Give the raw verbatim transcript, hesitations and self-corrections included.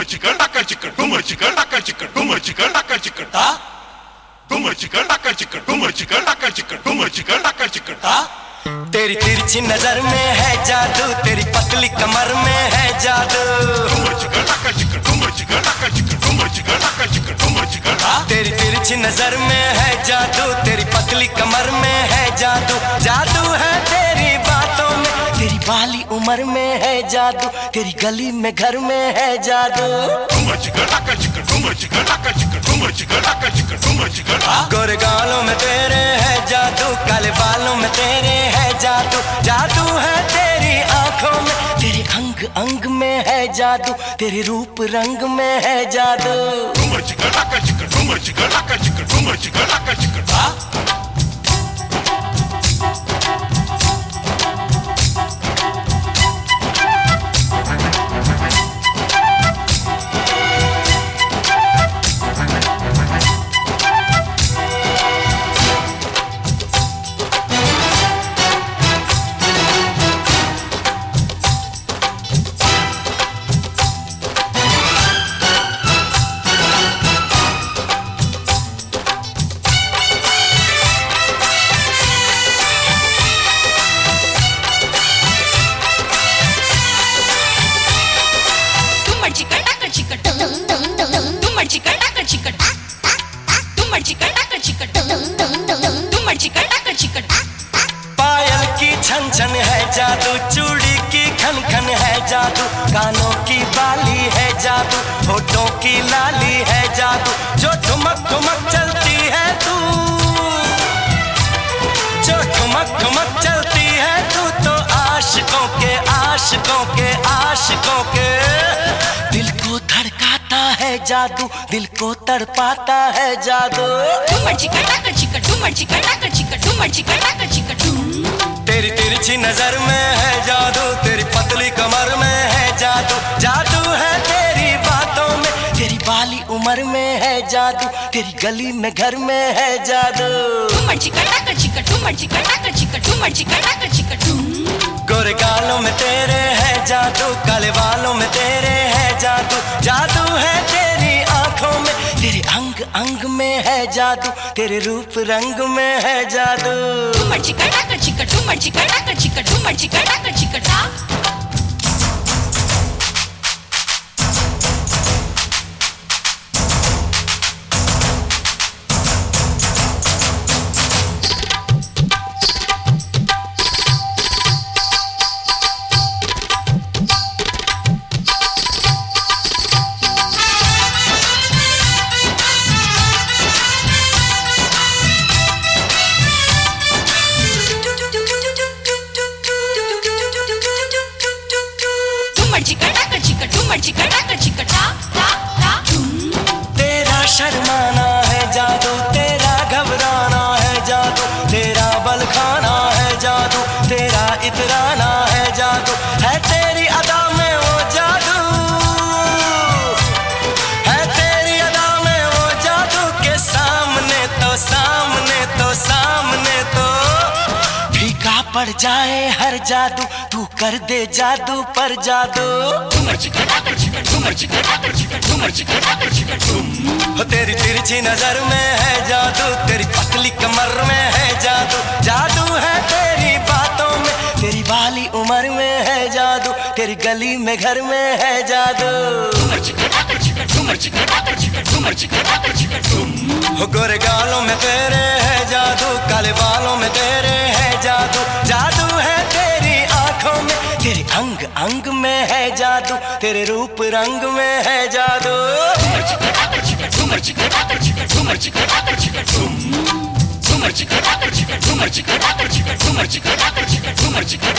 chica laka chica tumor chica laka chica tumor chica laka chica ta tumor chica laka chica tumor chica laka chica tumor chica laka chica ta तेरी तिरछी नजर में है जादू, तेरी पतली कमर में है जादू। tumor chica laka chica tumor chica laka chica tumor chica laka chica tumor chica ta तेरी तिरछी नजर में है जादू, तेरी पतली कमर में है जादू। जादू है तेरी बातों में, तेरी बाली उम्र में है जादू, तेरी गली में घर में है जादू। tumor chica laka chica tumor chica laka chica tumor chica laka chica tumor chica ta गोरे गालों में तेरे है जादू, काले बालों में तेरे है जादू। जादू है तेरी आंखों में, तेरे अंग अंग में है जादू, तेरे रूप रंग में है जादू। tumor chica laka chica tumor chica laka chica tumor chica laka chica ta पायल की छन छन है जादू, चूड़ी की खन खन है जादू, कानों की बाली है जादू, होठों की लाली है जादू। जो ठुमक ठुमक चलती है तू, जो ठुमक ठुमक चलती है तू, तो आशिकों के आशिकों के आशिकों के दिल को धड़काता है जादू, दिल को तड़पाता है जादू। तेरी तिरछी नजर में है जादू, तेरी पतली कमर में है जादू। जादू है तेरी बातों में, तेरी बाली उम्र में है जादू, तेरी गली में घर में है जादू। गोरे गालों में तेरे है जादू, काले बालों में तेरे है जादू। जादू है तेरी आंखों में, तेरे अंग अंग में है जादू, तेरे रूप रंग में है जादू। तेरा शर्माना है जादू, तेरा घबराना है जादू, तेरा बल खाना है जादू, तेरा इतराना है जादू। है तेरी अदा में वो जादू, है तेरी अदा में वो जादू के सामने तो सामने तो सामने तो फीका पड़ जाए हर जादू, तू कर दे जादू पर जादू। तेरी तिरछी नजर में है जादू, तेरी पतली कमर में है जादू। जादू है तेरी बातों में, तेरी बाली उम्र में है जादू, तेरी गली में घर में है जादू। गोरे गालों में तेरे है जादू, काले बालों में तेरे है जादू। जादू है तेरी आंखों में, तेरे अंग अंग में है जादू, तेरे रूप रंग में है जादू। Tumor chica, tumor chica, tumor chica, tumor chica, tumor chica, tumor chica, tumor chica,